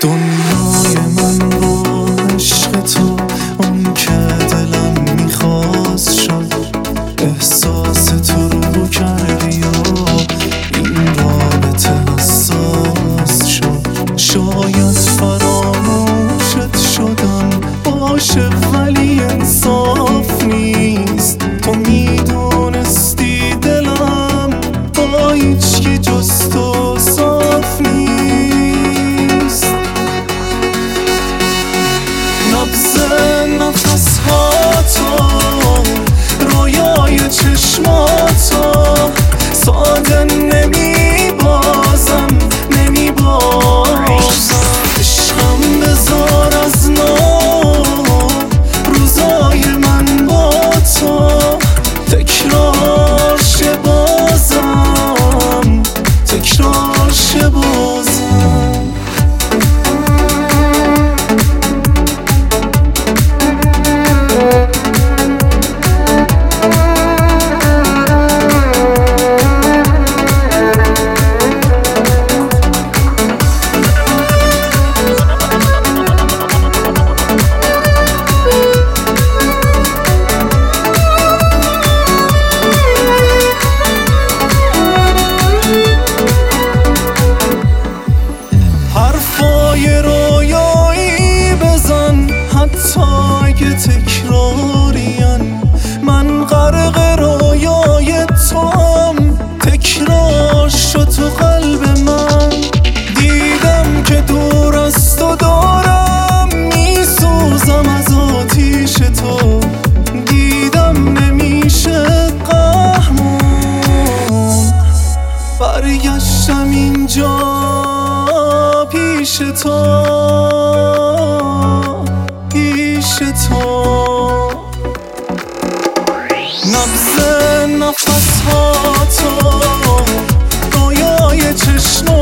دنیای من با عشق تو اون که دلم میخواست شد، احساس تو رو کردی و این رابطه حساس شد. شاید فراموشت شدم باشه ولی انصاف نیست. تو میدونستی دلم با هیچکی جز تو صاف نیست. نبض نفس‌هاتو، رویای چشماتو ساده نمیبازم عشقم بذار از نو روزای من با تو تکرار شه بازم، تکرار شه بازم. حرفای رویایی بزن حتی اگه تکرارین، من غرق رویای توام. تکرار شد تو قلب من، دیدم که دور از تو دارم میسوزم از آتیش تو. دیدم نمیشه قهرمان، برگشتم اینجا پیش تو، پیش تو. نبض نفس‌هاتو، رویای چشم